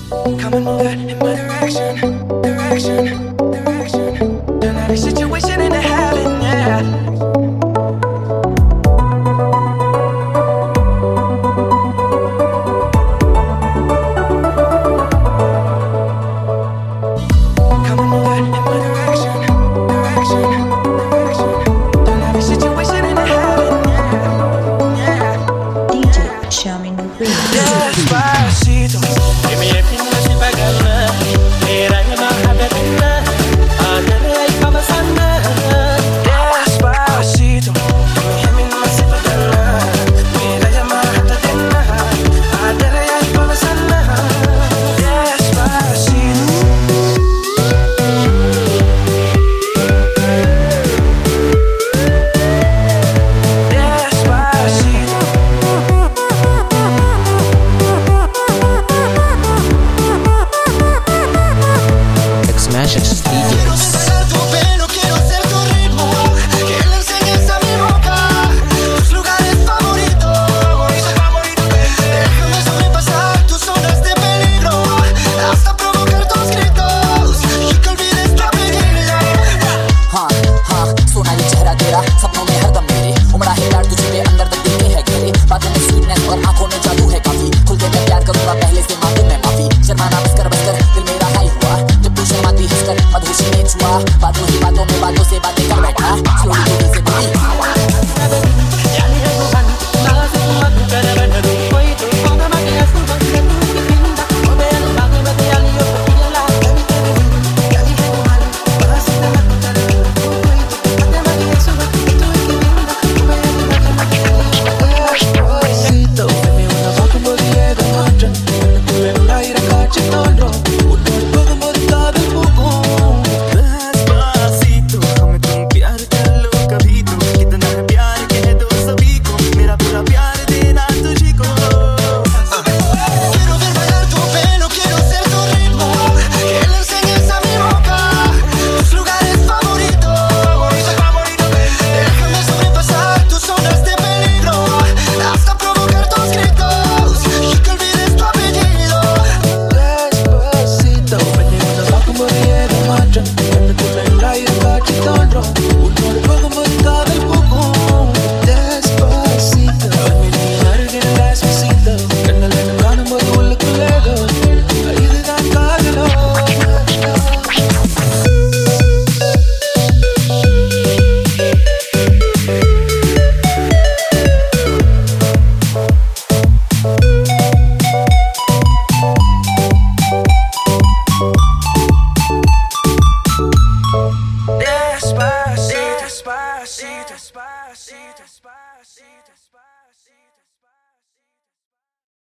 Come and move it in my direction, direction, direction. Turn every situation into heaven, yeah. Despacito, que me define sin pagarla. Era llamada de nada, andar ahí pa' pasarla. Despacito, que me define sin pagarla. Era llamada de nada, andar ahí pa' pasarla. Despacito. Smash Quiero ser tu pelo, quiero ser tu ritmo, que le enseñes a mi boca tus lugares favoritos. Déjame sobrepasar tus zonas de peligro, hasta provocar tus gritos y que olvides tu apellido. हाँ हाँ सोना ये चेहरा तेरा सपनों में हरदम मेरे उमड़ा है प्यार तुझे में अंदर तक दिल के है घेरे बातों में स्वीटनेस और आंखों में जादू है काफी खुल के मैं प्यार करूंगा पहले से मांगू मैं माफी शर्माना बस कर दिल मेरा हाई हुआ जब तू शर्माती हंसकर मधुशी ने छुआ बातों ही बातों में बातों से बातें कर बैठा स्लोली दिल से Despacito, despacito, despacito, despacito.